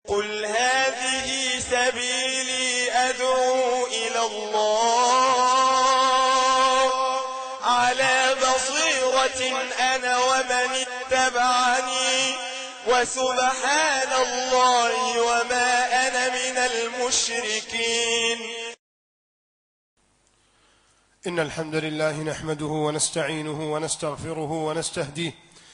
قل هذه سبيلي أدعو إلى الله على بصيرة أنا ومن اتبعني وسبحان الله وما أنا من المشركين. إن الحمد لله نحمده ونستعينه ونستغفره ونستهديه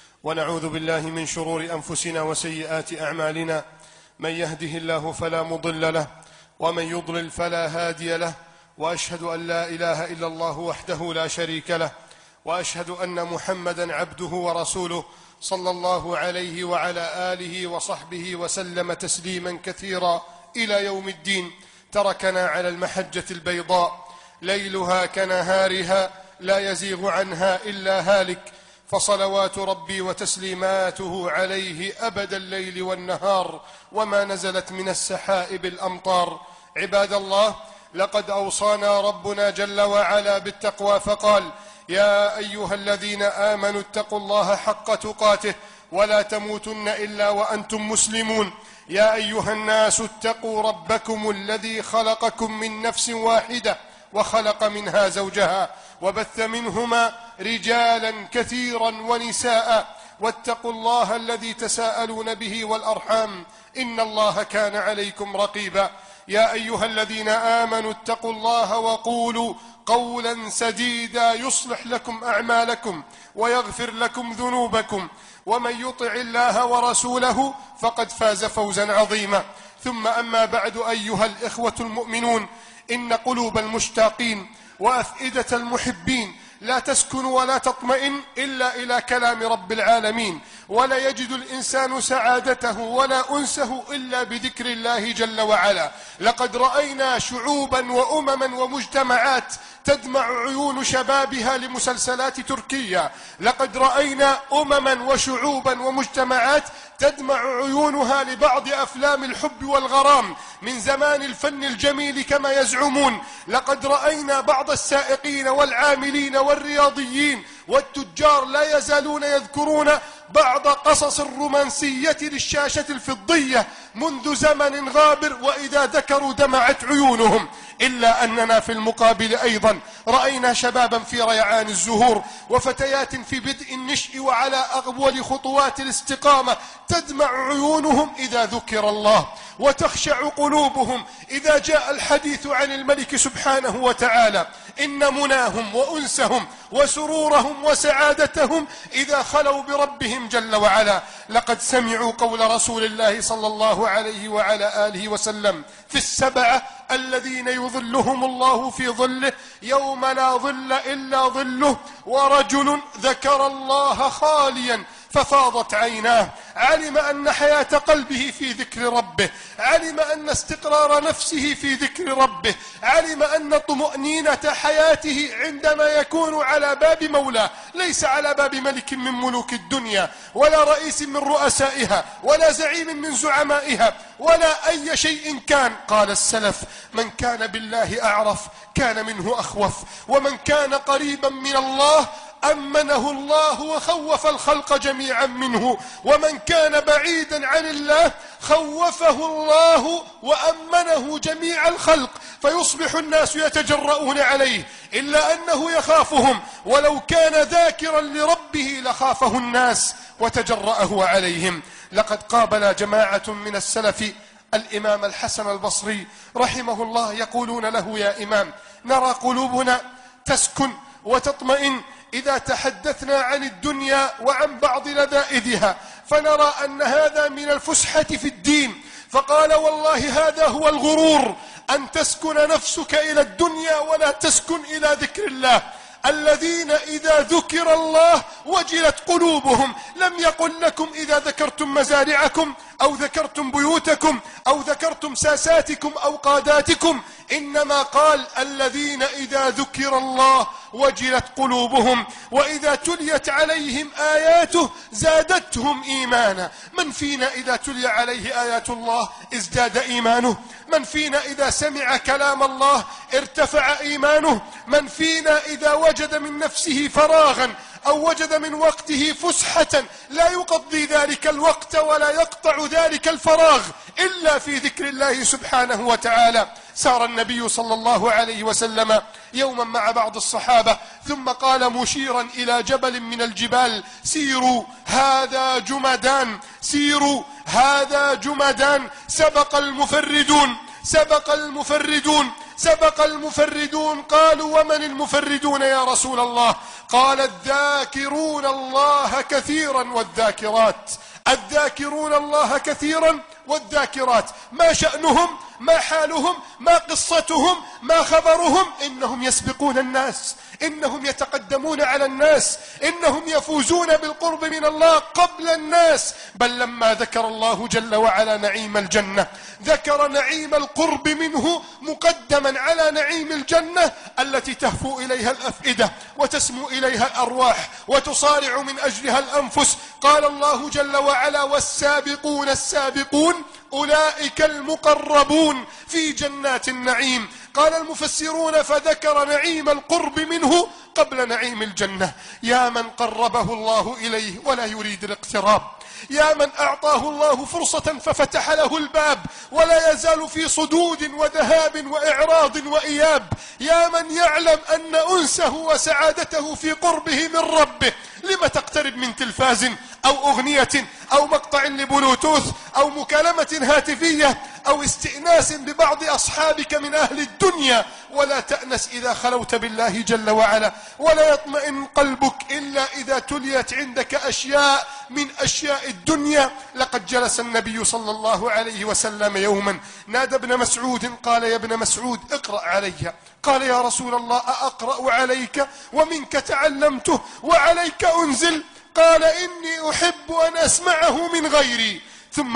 ونعوذ بالله من شرور أنفسنا وسيئات أعمالنا. من يهده الله فلا مضل له ومن يضلل فلا هادي له، وأشهد أن لا إله إلا الله وحده لا شريك له، وأشهد أن محمدا عبده ورسوله صلى الله عليه وعلى آله وصحبه وسلم تسليما كثيرا إلى يوم الدين. تركنا على المحجة البيضاء ليلها كنهارها لا يزيغ عنها إلا هالك، فصلوات ربي وتسليماته عليه أبد الليل والنهار وما نزلت من السحائب الأمطار. عباد الله، لقد أوصانا ربنا جل وعلا بالتقوى فقال: يا أيها الذين آمنوا اتقوا الله حق تقاته ولا تموتن إلا وأنتم مسلمون. يا أيها الناس اتقوا ربكم الذي خلقكم من نفس واحدة وخلق منها زوجها وبث منهما رجالا كثيرا ونساء، واتقوا الله الذي تساءلون به والأرحام إن الله كان عليكم رقيبا. يا أيها الذين آمنوا اتقوا الله وقولوا قولا سديدا يصلح لكم أعمالكم ويغفر لكم ذنوبكم، ومن يطع الله ورسوله فقد فاز فوزا عظيما. ثم أما بعد، أيها الإخوة المؤمنون، إن قلوب المشتاقين وأفئدة المحبين لا تسكن ولا تطمئن إلا إلى كلام رب العالمين، ولا يجد الإنسان سعادته ولا أنسه إلا بذكر الله جل وعلا. لقد رأينا شعوبا وأمما ومجتمعات تدمع عيون شبابها لمسلسلات تركية. لقد رأينا أمما وشعوبا ومجتمعات تدمع عيونها لبعض أفلام الحب والغرام من زمان الفن الجميل كما يزعمون. لقد رأينا بعض السائقين والعاملين والرياضيين والتجار لا يزالون يذكرون بعض قصص الرومانسية للشاشة الفضية منذ زمن غابر، وإذا ذكروا دمعت عيونهم. إلا أننا في المقابل أيضا رأينا شبابا في ريعان الزهور وفتيات في بدء النشء وعلى أول خطوات الاستقامة تدمع عيونهم إذا ذكر الله، وتخشع قلوبهم إذا جاء الحديث عن الملك سبحانه وتعالى. إن مناهم وأنسهم وسرورهم وسعادتهم إذا خلوا بربهم جل وعلا. لقد سمعوا قول رسول الله صلى الله عليه وعلى آله وسلم في السبعة الذين يظلهم الله في ظله يوم لا ظل إلا ظله: ورجل ذكر الله خاليا ففاضت عيناه، علم أن حياة قلبه في ذكر ربه، علم أن استقرار نفسه في ذكر ربه، علم أن طمأنينة حياته عندما يكون على باب مولاه، ليس على باب ملك من ملوك الدنيا ولا رئيس من رؤسائها ولا زعيم من زعمائها ولا أي شيء كان. قال السلف: من كان بالله أعرف كان منه أخوف، ومن كان قريبا من الله أمنه الله وخوف الخلق جميعا منه، ومن كان بعيدا عن الله خوفه الله وأمنه جميع الخلق، فيصبح الناس يتجرؤون عليه إلا أنه يخافهم، ولو كان ذاكرا لربه لخافه الناس وتجرأه عليهم. لقد قابل جماعة من السلف الإمام الحسن البصري رحمه الله يقولون له: يا إمام، نرى قلوبنا تسكن وتطمئن إذا تحدثنا عن الدنيا وعن بعض لذائذها، فنرى أن هذا من الفسحة في الدين. فقال: والله هذا هو الغرور، أن تسكن نفسك إلى الدنيا ولا تسكن إلى ذكر الله. الذين إذا ذكر الله وجلت قلوبهم. لم يقل لكم إذا ذكرتم مزارعكم أو ذكرتم بيوتكم أو ذكرتم ساساتكم أو قاداتكم، إنما قال: الذين إذا ذكر الله وجلت قلوبهم وإذا تليت عليهم آياته زادتهم إيمانا. من فينا إذا تلي عليه آيات الله ازداد إيمانه؟ من فينا إذا سمع كلام الله ارتفع إيمانه؟ من فينا إذا وجد من نفسه فراغا أو وجد من وقته فسحة لا يقضي ذلك الوقت ولا يقطع ذلك الفراغ إلا في ذكر الله سبحانه وتعالى. سار النبي صلى الله عليه وسلم يوما مع بعض الصحابة ثم قال مشيرا إلى جبل من الجبال: سيروا هذا جمدان، سيروا هذا جمدان، سبق المفردون، سبق المفردون، سبق المفردون. قالوا: ومن المفردون يا رسول الله؟ قال: الذاكرون الله كثيرا والذاكرات، الذاكرون الله كثيرا والذاكرات. ما شأنهم؟ ما حالهم؟ ما قصتهم؟ ما خبرهم؟ إنهم يسبقون الناس، إنهم يتقدمون على الناس، إنهم يفوزون بالقرب من الله قبل الناس. بل لما ذكر الله جل وعلا نعيم الجنة ذكر نعيم القرب منه مقدما على نعيم الجنة التي تهفو إليها الأفئدة وتسمو إليها الأرواح وتصارع من أجلها الأنفس. قال الله جل وعلا: والسابقون السابقون أولئك المقربون في جنات النعيم. قال المفسرون: فذكر نعيم القرب منه قبل نعيم الجنة. يا من قربه الله إليه ولا يريد الاقتراب، يا من أعطاه الله فرصة ففتح له الباب ولا يزال في صدود وذهاب وإعراض وإياب، يا من يعلم أن أنسه وسعادته في قربه من ربه. لم تقترب من تلفاز أو أغنية أو مقطع لبلوتوث أو مكالمة هاتفية أو استئناس ببعض أصحابك من أهل الدنيا، ولا تأنس إذا خلوت بالله جل وعلا، ولا يطمئن قلبك إلا إذا تليت عندك أشياء من أشياء الدنيا. لقد جلس النبي صلى الله عليه وسلم يوما نادى ابن مسعود قال: يا ابن مسعود اقرأ علي. قال: يا رسول الله أقرأ عليك ومنك تعلمته وعليك أنزل؟ قال: إني أحب أن أسمعه من غيري. ثم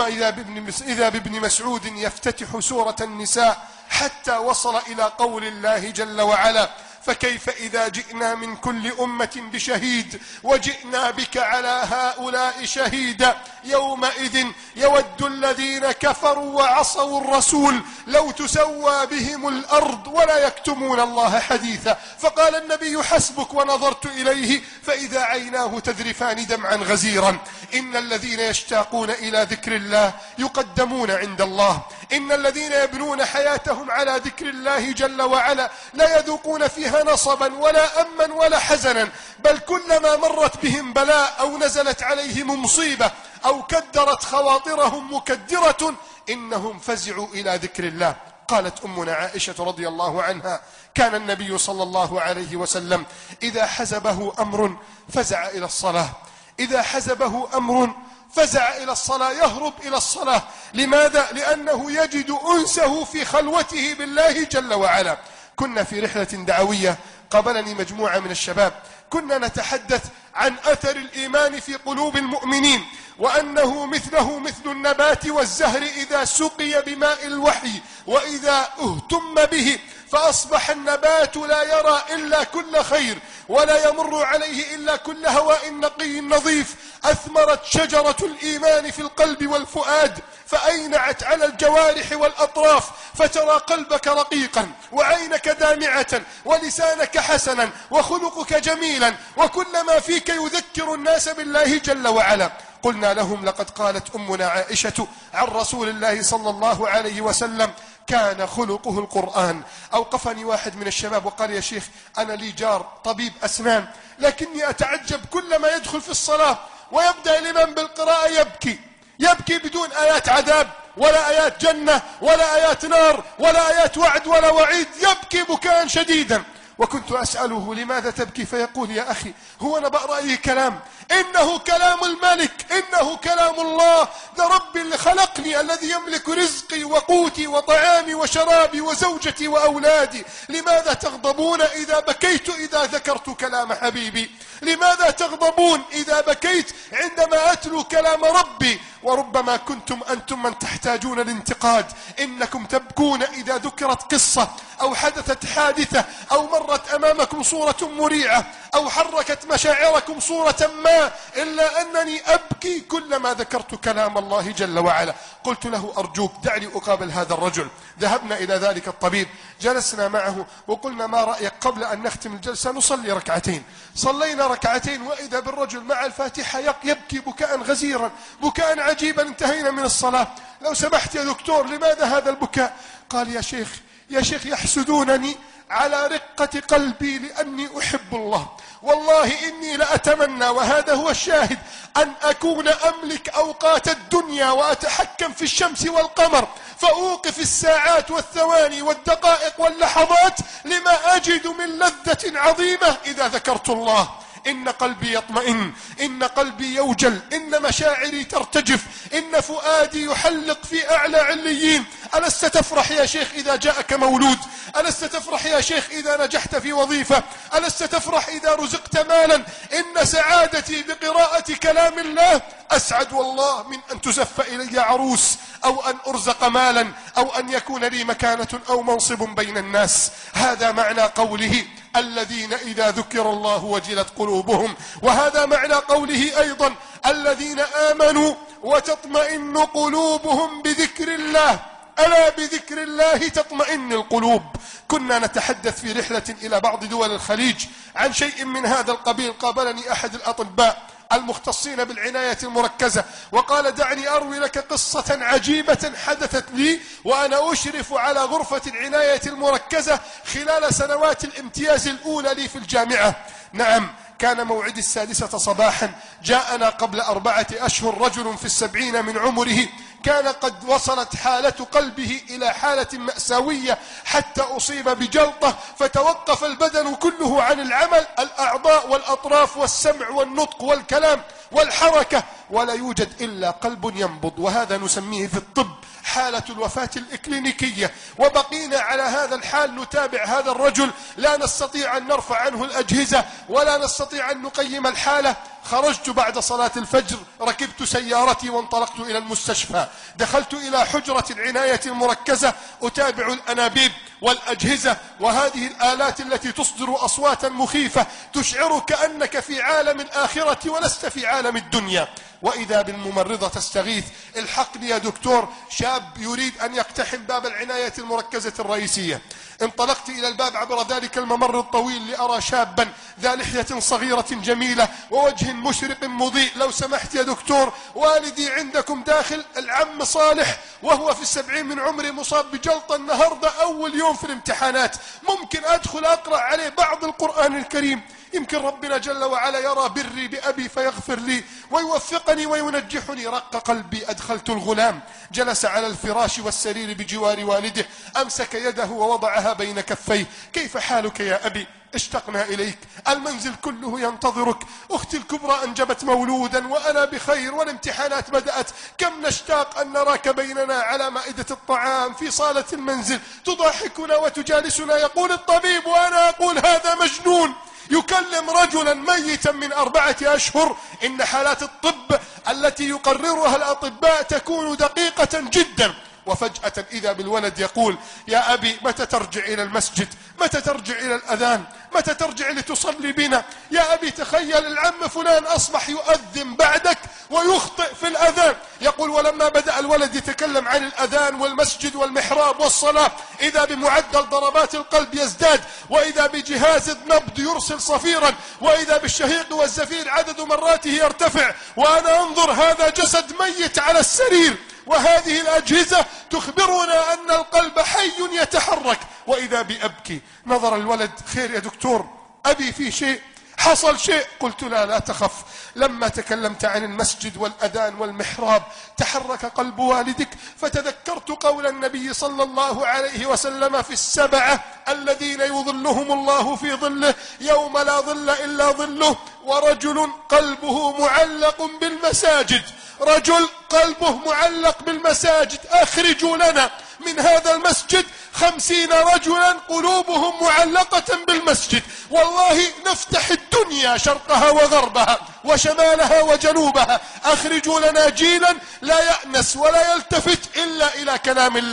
إذا بابن مسعود يفتتح سورة النساء حتى وصل إلى قول الله جل وعلا: فكيف إذا جئنا من كل أمة بشهيد وجئنا بك على هؤلاء شهيدا يومئذ يود الذين كفروا وعصوا الرسول لو تسوى بهم الأرض ولا يكتمون الله حديثا. فقال النبي: حسبك. ونظرت إليه فإذا عيناه تذرفان دمعا غزيرا. إن الذين يشتاقون إلى ذكر الله يقدمون عند الله، إن الذين يبنون حياتهم على ذكر الله جل وعلا لا يذوقون فيها نصبا ولا أما ولا حزنا، بل كلما مرت بهم بلاء أو نزلت عليهم مصيبة أو كدرت خواطرهم مكدرة إنهم فزعوا إلى ذكر الله. قالت أمنا عائشة رضي الله عنها: كان النبي صلى الله عليه وسلم إذا حزبه أمر فزع إلى الصلاة، إذا حزبه أمر فزع إلى الصلاة، يهرب إلى الصلاة. لماذا؟ لأنه يجد أنسه في خلوته بالله جل وعلا. كنا في رحلة دعوية قابلني مجموعة من الشباب، كنا نتحدث عن أثر الإيمان في قلوب المؤمنين، وأنه مثله مثل النبات والزهر إذا سقي بماء الوحي وإذا اهتم به فأصبح النبات لا يرى إلا كل خير ولا يمر عليه إلا كل هواء نقي نظيف. أثمرت شجرة الإيمان في القلب والفؤاد فأينعت على الجوارح والأطراف، فترى قلبك رقيقا وعينك دامعة ولسانك حسنا وخلقك جميلا وكل ما فيك يذكر الناس بالله جل وعلا. قلنا لهم: لقد قالت أمنا عائشة عن رسول الله صلى الله عليه وسلم: كان خلقه القرآن. أوقفني واحد من الشباب وقال: يا شيخ، أنا لي جار طبيب أسنان، لكني أتعجب كلما يدخل في الصلاة ويبدأ الإمام بالقراءة يبكي بدون آيات عذاب ولا آيات جنة ولا آيات نار ولا آيات وعد ولا وعيد، يبكي بكاء شديدا. وكنت أسأله: لماذا تبكي؟ فيقول: يا أخي، هو أنا بقرأ أي كلام؟ إنه كلام الملك، إنه كلام الله، ده ربي اللي خلقني الذي يملك رزقي وقوتي وطعامي وشرابي وزوجتي وأولادي. لماذا تغضبون إذا بكيت إذا ذكرت كلام حبيبي؟ لماذا تغضبون إذا بكيت عندما أتلو كلام ربي؟ وربما كنتم أنتم من تحتاجون الانتقاد، إنكم تبكون إذا ذكرت قصة أو حدثت حادثة أو مرت أمامكم صورة مريعة أو حركت مشاعركم صورة ما، إلا أنني أبكي كلما ذكرت كلام الله جل وعلا. قلت له أرجوك دعني أقابل هذا الرجل. ذهبنا إلى ذلك الطبيب، جلسنا معه وقلنا ما رأيك قبل أن نختم الجلسة نصلي ركعتين. صلينا ركعتين وإذا بالرجل مع الفاتحة يبكي بكاء غزيرا، بكاء عجيبا. انتهينا من الصلاة. لو سمحت يا دكتور لماذا هذا البكاء؟ قال يا شيخ يحسدونني على رقة قلبي لأني أحب الله. والله إني لأتمنى، وهذا هو الشاهد، أن أكون أملك أوقات الدنيا وأتحكم في الشمس والقمر، فأوقف الساعات والثواني والدقائق واللحظات لما أجد من لذة عظيمة إذا ذكرت الله. إن قلبي يطمئن، إن قلبي يوجل، إن مشاعري ترتجف، إن فؤادي يحلق في أعلى عليين. ألست تفرح يا شيخ إذا جاءك مولود؟ ألست تفرح يا شيخ إذا نجحت في وظيفة؟ ألست تفرح إذا رزقت مالا؟ إن سعادتي بقراءة كلام الله أسعد والله من أن تزف إلي عروس أو أن أرزق مالا أو أن يكون لي مكانة أو منصب بين الناس. هذا معنى قوله الذين إذا ذكر الله وجلت قلوبهم، وهذا معنى قوله أيضا الذين آمنوا وتطمئن قلوبهم بذكر الله. ألا بذكر الله تطمئن القلوب. كنا نتحدث في رحلة إلى بعض دول الخليج عن شيء من هذا القبيل. قابلني أحد الأطباء المختصين بالعناية المركزة وقال دعني أروي لك قصة عجيبة حدثت لي وأنا أشرف على غرفة العناية المركزة خلال سنوات الامتياز الأولى لي في الجامعة. نعم، كان موعد 6 صباحا. جاءنا قبل 4 أشهر رجل في 70 من عمره، كان قد وصلت حالة قلبه إلى حالة مأساوية حتى أصيب بجلطة فتوقف البدن كله عن العمل، الأعضاء والأطراف والسمع والنطق والكلام والحركة، ولا يوجد إلا قلب ينبض. وهذا نسميه في الطب حالة الوفاة الإكلينيكية. وبقينا على هذا الحال نتابع هذا الرجل، لا نستطيع أن نرفع عنه الأجهزة ولا نستطيع أن نقيم الحالة. خرجت بعد صلاة الفجر، ركبت سيارتي وانطلقت إلى المستشفى. دخلت إلى حجرة العناية المركزة أتابع الأنابيب والأجهزة وهذه الآلات التي تصدر أصواتا مخيفة تشعرك أنك في عالم الآخرة ولست في عالم الدنيا. وإذا بالممرضة تستغيث: الحقني يا دكتور، شاب يريد أن يقتحم باب العناية المركزة الرئيسية. انطلقت إلى الباب عبر ذلك الممر الطويل لأرى شابا ذا لحية صغيرة جميلة ووجه مشرق مضيء. لو سمحت يا دكتور، والدي عندكم داخل، العم صالح، وهو في 70 من عمره، مصاب بجلطة النهاردة أول يوم في الامتحانات، ممكن أدخل أقرأ عليه بعض القرآن الكريم؟ يمكن ربنا جل وعلا يرى بري بأبي فيغفر لي ويوفقني وينجحني. رق قلبي. أدخلت الغلام، جلس على الفراش والسرير بجوار والده، أمسك يده ووضعها بين كفيه. كيف حالك يا أبي؟ اشتقنا إليك، المنزل كله ينتظرك، أختي الكبرى أنجبت مولودا وأنا بخير والامتحانات بدأت، كم نشتاق أن نراك بيننا على مائدة الطعام في صالة المنزل، تضحكنا وتجالسنا. يقول الطبيب وأنا أقول هذا مجنون يكلم رجلا ميتا من 4 أشهر. إن حالات الطب التي يقررها الأطباء تكون دقيقة جدا. وفجأة إذا بالولد يقول: يا أبي متى ترجع إلى المسجد؟ متى ترجع إلى الأذان؟ متى ترجع لتصلي بنا؟ يا أبي تخيل العم فلان أصبح يؤذن بعدك ويخطئ في الأذان. يقول: ولما بدأ الولد يتكلم عن الأذان والمسجد والمحراب والصلاة، إذا بمعدل ضربات القلب يزداد، وإذا بجهاز النبض يرسل صفيرا، وإذا بالشهيق والزفير عدد مراته يرتفع، وأنا أنظر هذا جسد ميت على السرير، وهذه الأجهزة تخبرنا أن القلب حي يتحرك. وإذا بأبكي. نظر الولد: خير يا دكتور، أبي في شيء؟ حصل شيء؟ قلت: لا تخف. لما تكلمت عن المسجد والأذان والمحراب تحرك قلب والدك، فتذكرت قول النبي صلى الله عليه وسلم في 7 الذين يظلهم الله في ظله يوم لا ظل إلا ظله: ورجل قلبه معلق بالمساجد. رجل قلبه معلق بالمساجد. أخرجوا لنا من هذا المسجد 50 رجلا قلوبهم معلقة بالمسجد، والله نفتح الدنيا شرقها وغربها وشمالها وجنوبها. أخرجوا لنا جيلا لا يأنس ولا يلتفت إلا إلى كلام الله.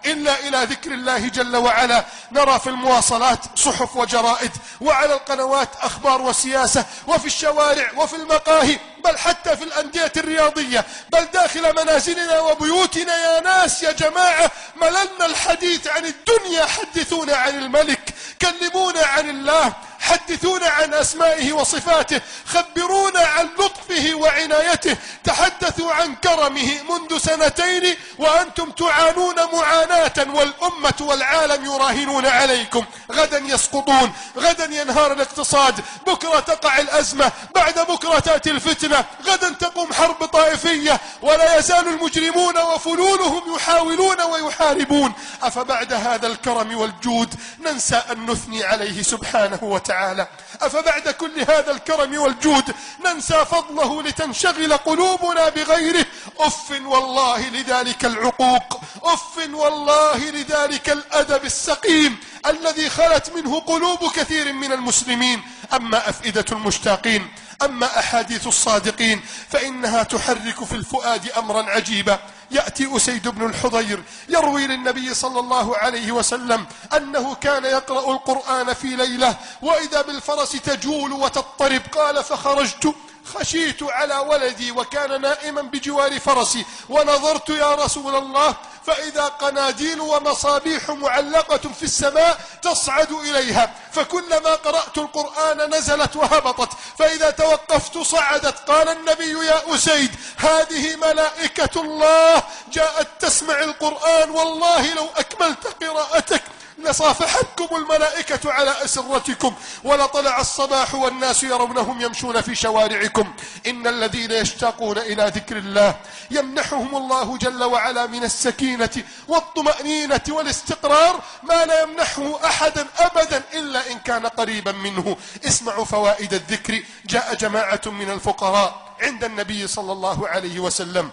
إلا إلى ذكر الله جل وعلا. نرى في المواصلات صحف وجرائد، وعلى القنوات أخبار وسياسة، وفي الشوارع وفي المقاهي، بل حتى في الأندية الرياضية، بل داخل منازلنا وبيوتنا. يا ناس يا جماعة، مللنا الحديث عن الدنيا، حدثونا عن الملك، كلمونا عن الله، حدثونا عن أسمائه وصفاته، خبرونا عن لطفه وعنايته. تحدثوا عن كرمه منذ سنتين وأنتم تعانون معاناة، والأمة والعالم يراهنون عليكم. غدا يسقطون، غدا ينهار الاقتصاد، بكرة تقع الأزمة، بعد بكرة تأتي الفتنة، غدا تقوم حرب طائفية، ولا يزال المجرمون وفلولهم يحاولون ويحاربون. أفبعد هذا الكرم والجود ننسى أن نثني عليه سبحانه وتعالى؟ أفبعد كل هذا الكرم والجود ننسى فضله لتنشغل قلوبنا بغيره؟ أف والله لذلك العقوق، أف والله لذلك الأدب السقيم الذي خلت منه قلوب كثير من المسلمين. أما أفئدة المشتاقين، أما أحاديث الصادقين، فإنها تحرك في الفؤاد أمرا عجيبا. يأتي أسيد بن الحضير يروي للنبي صلى الله عليه وسلم أنه كان يقرأ القرآن في ليلة وإذا بالفرس تجول وتضطرب. قال: فخرجت خشيت على ولدي وكان نائما بجوار فرسي، ونظرت يا رسول الله فإذا قناديل ومصابيح معلقة في السماء تصعد إليها، فكلما قرأت القرآن نزلت وهبطت، فإذا توقفت صعدت. قال النبي: يا أسيد، هذه ملائكة الله جاءت تسمع القرآن، والله لو أكملت قراءتك لصافحتكم الملائكة على أسرتكم، ولطلع الصباح والناس يرونهم يمشون في شوارعكم. إن الذين يشتاقون إلى ذكر الله يمنحهم الله جل وعلا من السكينة والطمأنينة والاستقرار ما لا يمنحه أحدا أبدا إلا إن كان قريبا منه. اسمعوا فوائد الذكر. جاء جماعة من الفقراء عند النبي صلى الله عليه وسلم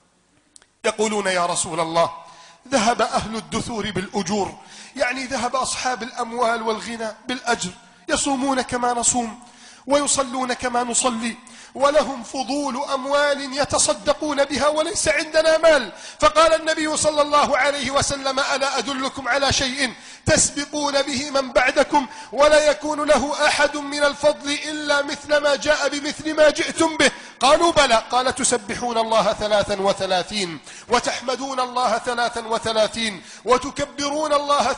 يقولون: يا رسول الله، ذهب أهل الدثور بالأجور، يعني ذهب أصحاب الأموال والغنى بالأجر، يصومون كما نصوم ويصلون كما نصلي، ولهم فضول أموال يتصدقون بها وليس عندنا مال. فقال النبي صلى الله عليه وسلم: ألا أدلكم على شيء تسبقون به من بعدكم ولا يكون له أحد من الفضل إلا مثل ما جاء بمثل ما جئتم به؟ قالوا: بلى. قال: تسبحون الله 33 وتحمدون الله 33 وتكبرون الله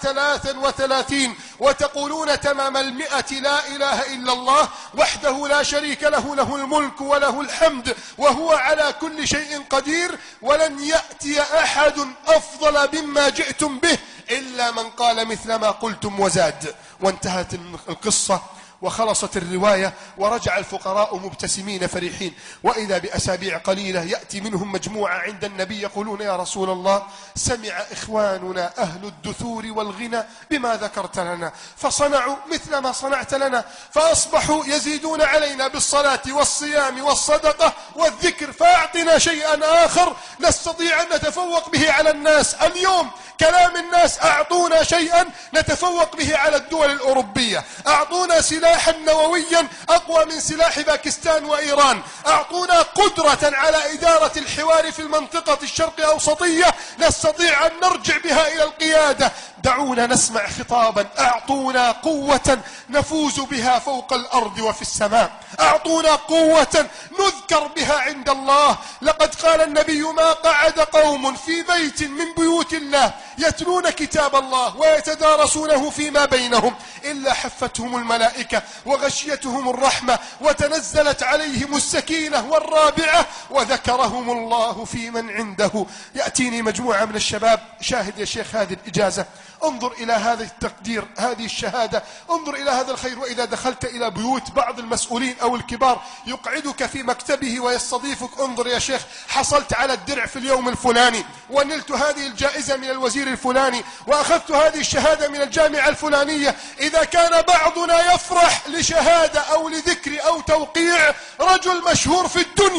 33 وتقولون تمام 100 لا إله إلا الله وحده لا شريك له، له الملك وله الحمد وهو على كل شيء قدير، ولن يأتي أحد أفضل مما جئتم به إلا من قال مثل ما قلتم وزاد. وانتهت القصة وخلصت الرواية، ورجع الفقراء مبتسمين فرحين. وإذا بأسابيع قليلة يأتي منهم مجموعة عند النبي يقولون: يا رسول الله، سمع إخواننا أهل الدثور والغنى بما ذكرت لنا، فصنعوا مثل ما صنعت لنا، فأصبحوا يزيدون علينا بالصلاة والصيام والصدقة والذكر، فأعطنا شيئا آخر نستطيع أن نتفوق به على الناس. اليوم كلام الناس: أعطونا شيئا نتفوق به على الدول الأوروبية، أعطونا سلاحا نوويا أقوى من سلاح باكستان وإيران، أعطونا قدرة على إدارة الحوار في المنطقة الشرق أوسطية نستطيع أن نرجع بها إلى القيادة. دعونا نسمع خطابا: أعطونا قوة نفوز بها فوق الأرض وفي السماء، أعطونا قوة نذكر بها عند الله. لقد قال النبي: ما قعد قوم في بيت من بيوت الله يتلون كتاب الله ويتدارسونه فيما بينهم إلا حفتهم الملائكة وغشيتهم الرحمة وتنزلت عليهم السكينة. والرابعة: وذكرهم الله في من عنده. يأتيني مجموعة من الشباب: شاهد يا شيخ هذه الإجازة، انظر إلى هذا التقدير، هذه الشهادة، انظر إلى هذا الخير. وإذا دخلت إلى بيوت بعض المسؤولين أو الكبار يقعدك في مكتبه ويستضيفك: انظر يا شيخ، حصلت على الدرع في اليوم الفلاني، ونلت هذه الجائزة من الوزير الفلاني، وأخذت هذه الشهادة من الجامعة الفلانية. إذا كان بعضنا يفرح لشهادة أو لذكر أو توقيع رجل مشهور في الدنيا،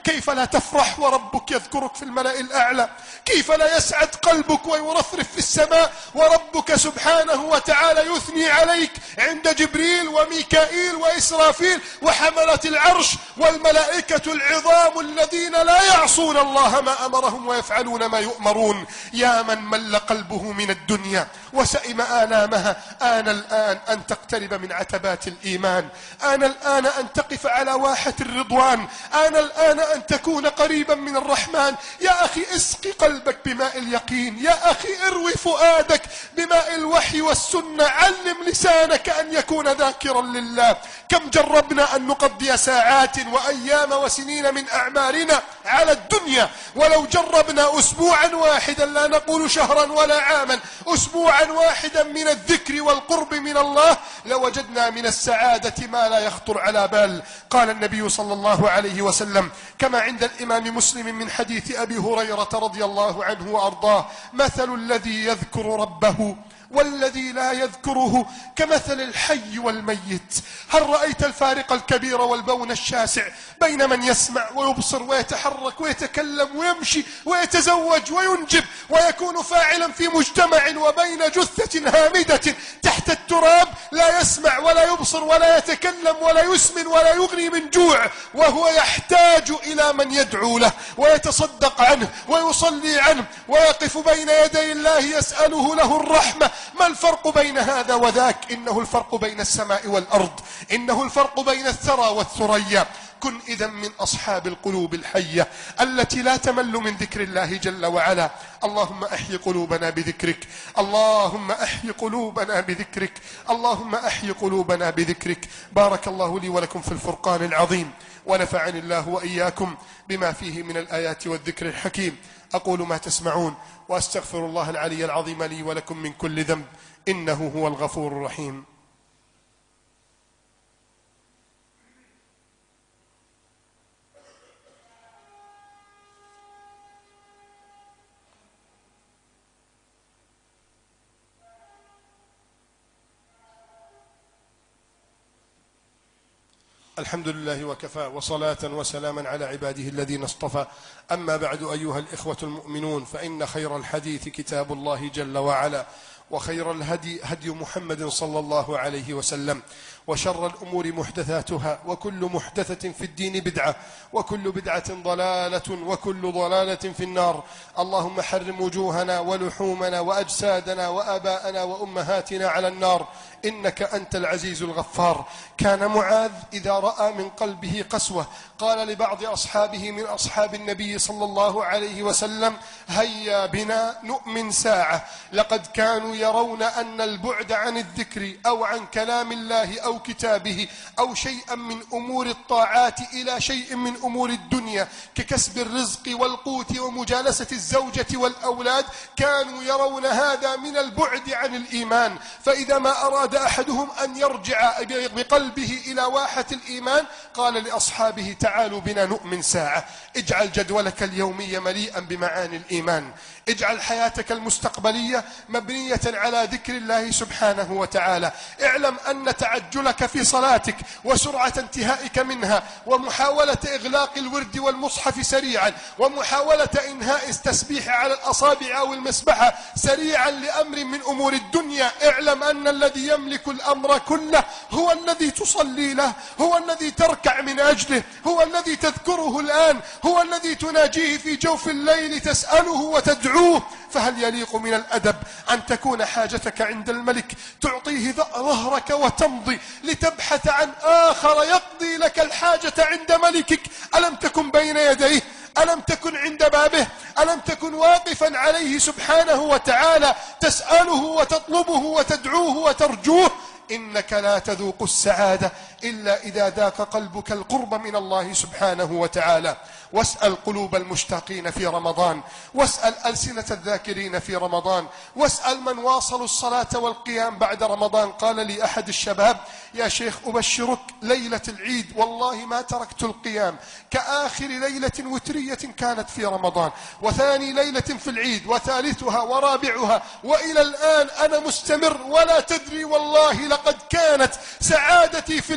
كيف لا تفرح وربك يذكرك في الملأ الأعلى؟ كيف لا يسعد قلبك ويرفرف في السماء وربك سبحانه وتعالى يثني عليك عند جبريل وميكائيل وإسرافيل وحملة العرش والملائكة العظام الذين لا يعصون الله ما أمرهم ويفعلون ما يؤمرون. يا من مل قلبه من الدنيا وسئم آلامها، آن الآن أن تقترب من عتبات الإيمان، آن الآن أن تقف على واحة الرضوان، آن الآن أن تكون قريبا من الرحمن. يا أخي اسقي قلبك بماء اليقين، يا أخي اروي فؤادك بماء الوحي والسنة، علم لسانك أن يكون ذاكرا لله. كم جربنا أن نقضي ساعات وأيام وسنين من أعمارنا على الدنيا، ولو جربنا أسبوعا واحدا، لا نقول شهرا ولا عاما، أسبوعا واحدا من الذكر والقرب من الله، لوجدنا من السعادة ما لا يخطر على بال. قال النبي صلى الله عليه وسلم كما عند الإمام مسلم من حديث أبي هريرة رضي الله عنه وأرضاه: مثل الذي يذكر ربه والذي لا يذكره كمثل الحي والميت. هل رأيت الفارق الكبير والبون الشاسع بين من يسمع ويبصر ويتحرك ويتكلم ويمشي ويتزوج وينجب ويكون فاعلا في مجتمع، وبين جثة هامدة تحت التراب لا يسمع ولا يبصر ولا يتكلم ولا يسمن ولا يغني من جوع، وهو يحتاج إلى من يدعو له ويتصدق عنه ويصلي عنه ويقف بين يدي الله يسأله له الرحمة؟ ما الفرق بين هذا وذاك؟ إنه الفرق بين السماء والأرض، إنه الفرق بين الثرى والثريا. كن إذا من أصحاب القلوب الحية التي لا تمل من ذكر الله جل وعلا. اللهم أحي قلوبنا بذكرك، اللهم أحي قلوبنا بذكرك، اللهم أحي قلوبنا بذكرك. بارك الله لي ولكم في الفرقان العظيم، ونفعني الله وإياكم بما فيه من الآيات والذكر الحكيم. أقول ما تسمعون وأستغفر الله العلي العظيم لي ولكم من كل ذنب، إنه هو الغفور الرحيم. الحمد لله وكفى، وصلاة وسلاما على عباده الذين اصطفى. أما بعد أيها الإخوة المؤمنون، فإن خير الحديث كتاب الله جل وعلا، وخير الهدي هدي محمد صلى الله عليه وسلم، وشر الأمور محدثاتها، وكل محدثة في الدين بدعة، وكل بدعة ضلالة، وكل ضلالة في النار. اللهم حرم وجوهنا ولحومنا وأجسادنا وآباءنا وأمهاتنا على النار، إنك أنت العزيز الغفار. كان معاذ إذا رأى من قلبه قسوة قال لبعض أصحابه من أصحاب النبي صلى الله عليه وسلم: هيا بنا نؤمن ساعة. لقد كانوا يرون أن البعد عن الذكر أو عن كلام الله أو كتابه أو شيئا من أمور الطاعات إلى شيء من أمور الدنيا ككسب الرزق والقوت ومجالسة الزوجة والأولاد، كانوا يرون هذا من البعد عن الإيمان. فإذا ما أراد أحدهم أن يرجع بقلبه إلى واحة الإيمان قال لأصحابه: تعالوا بنا نؤمن ساعة. اجعل جدولك اليومي مليئا بمعاني الإيمان، اجعل حياتك المستقبلية مبنية على ذكر الله سبحانه وتعالى. اعلم أن تعجلك في صلاتك وسرعة انتهائك منها ومحاولة إغلاق الورد والمصحف سريعا ومحاولة إنهاء التسبيح على الأصابع أو المسبحة سريعا لأمر من أمور الدنيا، اعلم أن الذي يملك الأمر كله هو الذي تصلي له، هو الذي تركع من أجله، هو الذي تذكره الآن، هو الذي تناجيه في جوف الليل تسأله وتدعوه. فهل يليق من الأدب أن تكون حاجتك عند الملك تعطيه ظهرك وتمضي لتبحث عن آخر يقضي لك الحاجة عند ملكك؟ ألم تكن بين يديه؟ ألم تكن عند بابه؟ ألم تكن واقفا عليه سبحانه وتعالى تسأله وتطلبه وتدعوه وترجوه؟ إنك لا تذوق السعادة إلا إذا ذاق قلبك القرب من الله سبحانه وتعالى. واسأل قلوب المشتاقين في رمضان، واسأل ألسنة الذاكرين في رمضان، واسأل من واصلوا الصلاة والقيام بعد رمضان. قال لي أحد الشباب: يا شيخ أبشرك، ليلة العيد والله ما تركت القيام كآخر ليلة وترية كانت في رمضان، وثاني ليلة في العيد، وثالثها ورابعها، وإلى الآن أنا مستمر. ولا تدري والله لقد كانت سعادتي في العيد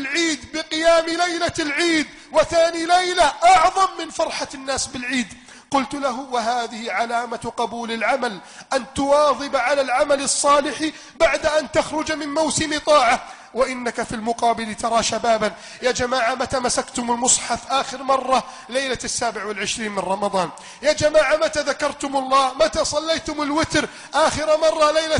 العيد بقيام ليلة العيد، وثاني ليلة أعظم من فرحة الناس بالعيد. قلت له: وهذه علامة قبول العمل، أن تواظب على العمل الصالح بعد أن تخرج من موسم طاعة. وإنك في المقابل ترى شبابا، يا جماعة متى مسكتم المصحف آخر مرة؟ ليلة 27 من رمضان. يا جماعة متى ذكرتم الله؟ متى صليتم الوتر آخر مرة؟ ليلة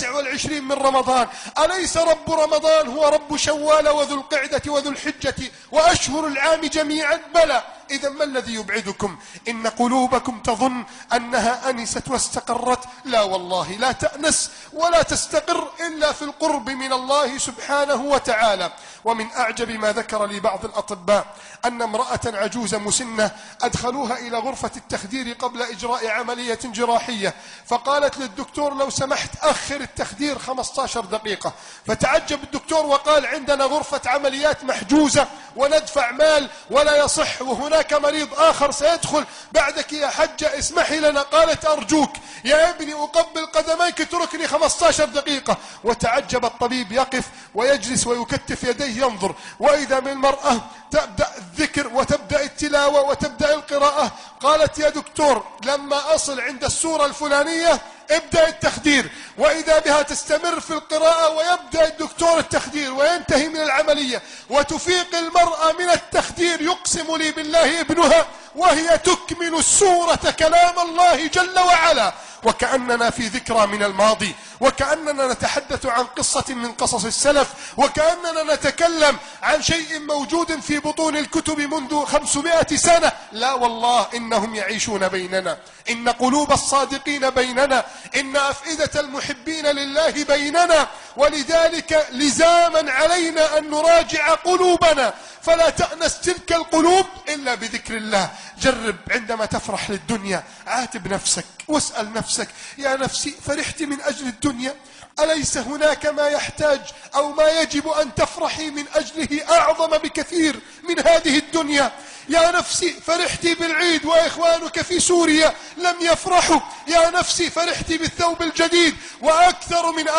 29 من رمضان. أليس رب رمضان هو رب شوال وذو القعدة وذو الحجة وأشهر العام جميعا؟ بلى. إذا ما الذي يبعدكم؟ إن قلوبكم تظن أنها أنست واستقرت. لا والله، لا تأنس ولا تستقر إلا في القرب من الله سبحانه وتعالى. ومن أعجب ما ذكر لي بعض الأطباء أن امرأة عجوزة مسنة أدخلوها إلى غرفة التخدير قبل إجراء عملية جراحية، فقالت للدكتور: لو سمحت أخر التخدير 15 دقيقة. فتعجب الدكتور وقال: عندنا غرفة عمليات محجوزة وندفع مال ولا يصح، وهناك مريض آخر سيدخل بعدك يا حجة، اسمحي لنا. قالت: أرجوك يا ابني أقبل قدميك، اتركني 15 دقيقة. وتعجب الطبيب، يقف ويجلس ويكتف يديه ينظر، وإذا من المرأة تبدأ الذكر وتبدأ التلاوة وتبدأ القراءة. قالت: يا دكتور لما أصل عند السورة الفلانية ابدأ التخدير، وإذا بها تستمر في القراءة ويبدأ الدكتور التخدير وينتهي من العملية، وتفيق المرأة من التخدير، يقسم لي بالله ابنها وهي تكمل السورة كلام الله جل وعلا، وكأننا في ذكرى من الماضي، وكأننا نتحدث عن قصة من قصص السلف، وكأننا نتكلم عن شيء موجود في بطون الكتب منذ 500 سنة. لا والله، إنهم يعيشون بيننا، إن قلوب الصادقين بيننا، إن أفئدة المحبين لله بيننا. ولذلك لزاما علينا أن نراجع قلوبنا، فلا تأنس تلك القلوب إلا بذكر الله. جرب عندما تفرح للدنيا، عاتب نفسك واسأل نفسك: يا نفسي فرحت من أجل الدنيا؟ أليس هناك ما يحتاج أو ما يجب أن تفرحي من أجله أعظم بكثير من هذه الدنيا؟ يا نفسي فرحت بالعيد وإخوانك في سوريا لم يفرحوا. يا نفسي فرحت بالثوب الجديد، وأكثر من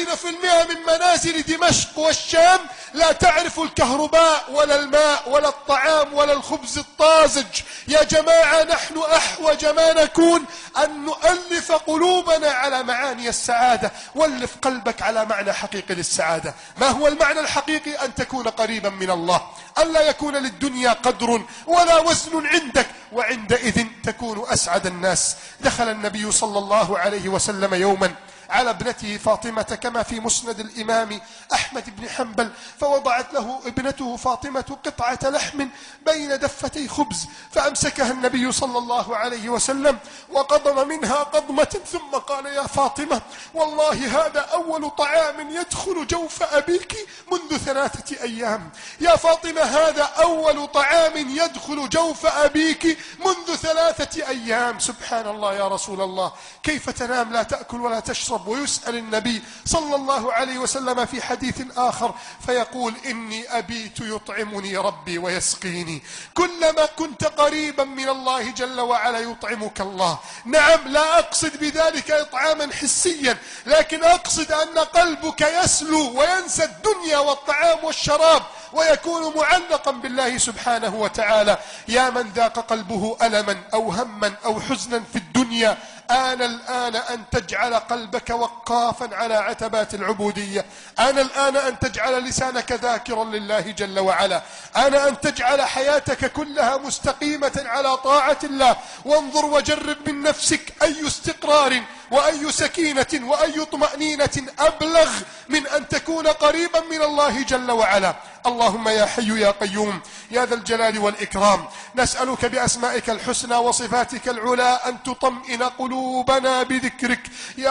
40% من منازل دمشق والشام لا تعرف الكهرباء ولا الماء ولا الطعام ولا الخبز الطازج. يا جماعة نحن أحوج ما نكون أن نؤلف قلوبنا على معاني السعادة. ولف قلبك على معنى حقيقي للسعادة. ما هو المعنى الحقيقي؟ أن تكون قريبا من الله، أن لا يكون للدنيا قدر ولا وزن عندك، وعندئذ تكون أسعد الناس. دخل النبي صلى الله عليه وسلم يوما على ابنته فاطمة كما في مسند الإمام أحمد بن حنبل، فوضعت له ابنته فاطمة قطعة لحم بين دفتي خبز، فأمسكها النبي صلى الله عليه وسلم وقضم منها قضمة، ثم قال: يا فاطمة والله هذا أول طعام يدخل جوف أبيك منذ 3 أيام. يا فاطمة هذا أول طعام يدخل جوف أبيك منذ 3 أيام. سبحان الله يا رسول الله، كيف تنام لا تأكل ولا تشرب؟ ويسأل النبي صلى الله عليه وسلم في حديث آخر فيقول: إني أبيت يطعمني ربي ويسقيني. كلما كنت قريبا من الله جل وعلا يطعمك الله. نعم، لا أقصد بذلك إطعاما حسيا، لكن أقصد أن قلبك يسلو وينسى الدنيا والطعام والشراب ويكون معلقا بالله سبحانه وتعالى. يا من ذاق قلبه ألما أو هما أو حزنا في الدنيا، آن الآن أن تجعل قلبك وقافا على عتبات العبودية. آن الآن أن تجعل لسانك ذاكرا لله جل وعلا. آن أن تجعل حياتك كلها مستقيمة على طاعة الله. وانظر وجرب من نفسك أي استقرار وأي سكينة وأي طمأنينة أبلغ من أن تكون قريبا من الله جل وعلا. اللهم يا حي يا قيوم يا ذا الجلال والإكرام، نسألك بأسمائك الحسنى وصفاتك العلى أن تطمئن قلوبنا بذكرك.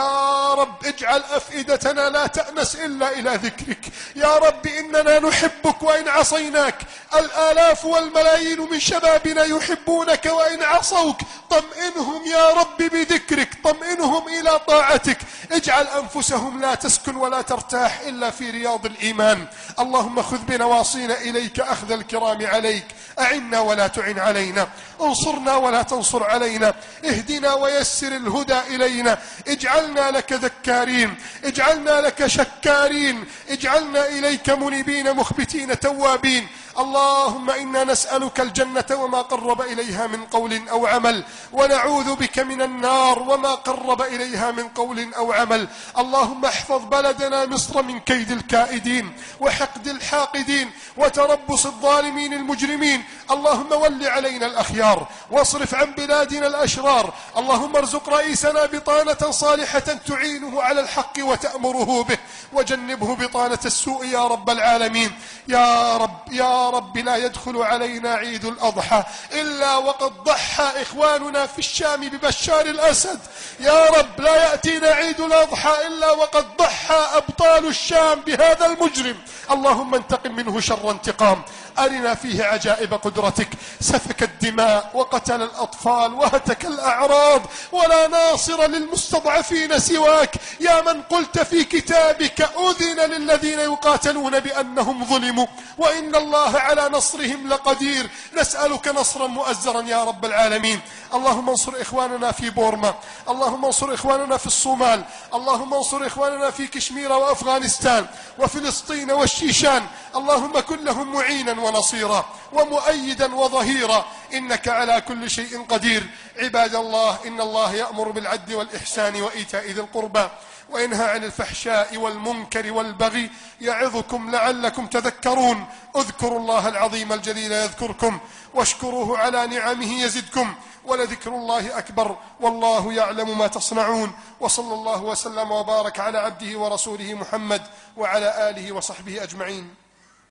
يا رب اجعل أفئدتنا لا تأنس إلا إلى ذكرك. يا رب إننا نحبك وإن عصيناك، الآلاف والملايين من شبابنا يحبونك وإن عصوك. طمئنهم يا رب بذكرك، طمئنهم إلى طاعتك. اجعل أنفسهم لا تسكن ولا ترتاح إلا في رياض الإيمان. اللهم خذ بنا نواصينا إليك أخذ الكرام عليك. أعنا ولا تعن علينا، انصرنا ولا تنصر علينا، اهدنا ويسر الهدى إلينا، اجعلنا لك ذكارين، اجعلنا لك شكارين، اجعلنا إليك منيبين مخبتين توابين. اللهم إنا نسألك الجنة وما قرب إليها من قول أو عمل، ونعوذ بك من النار وما قرب إليها من قول أو عمل. اللهم احفظ بلدنا مصر من كيد الكائدين وحقد الحاقدين وتربص الظالمين المجرمين. اللهم ول علينا الأخيار واصرف عن بلادنا الأشرار. اللهم ارزق رئيسنا بطانة صالحة تعينه على الحق وتأمره به، وجنبه بطانة السوء يا رب العالمين. يا رب يا رب لا يدخل علينا عيد الأضحى إلا وقد ضحى إخواننا في الشام ببشار الأسد. يا رب لا يأتينا عيد الأضحى إلا وقد ضحى أبطال الشام بهذا المجرم. اللهم انتقم منه شر انتقام. أرنا فيه عجائب قدرتك. سفك الدماء وقتل الأطفال وهتك الأعراض، ولا ناصر للمستضعفين سواك. يا من قلت في كتابك أذن للذين يقاتلون بأنهم ظلموا وإن الله على نصرهم لقدير. نسألك نصرا مؤزرا يا رب العالمين. اللهم انصر إخواننا في بورما، اللهم انصر إخواننا في الصومال، اللهم انصر إخواننا في كشمير وأفغانستان وفلسطين والشيشان. اللهم كن لهم معينا ونصيرا ومؤيدا وظهيرا، إنك على كل شيء قدير. عباد الله، إن الله يأمر بالعدل والإحسان وإيتاء ذي القربى وينهى عن الفحشاء والمنكر والبغي يعظكم لعلكم تذكرون. اذكروا الله العظيم الجليل يذكركم، واشكروه على نعمه يزدكم، ولذكر الله أكبر، والله يعلم ما تصنعون. وصلى الله وسلم وبارك على عبده ورسوله محمد وعلى آله وصحبه أجمعين.